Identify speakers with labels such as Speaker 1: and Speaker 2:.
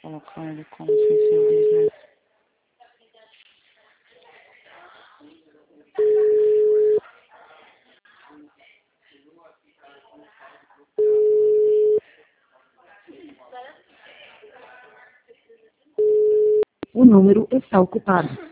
Speaker 1: colocar ele como sem ser business.
Speaker 2: O número está ocupado.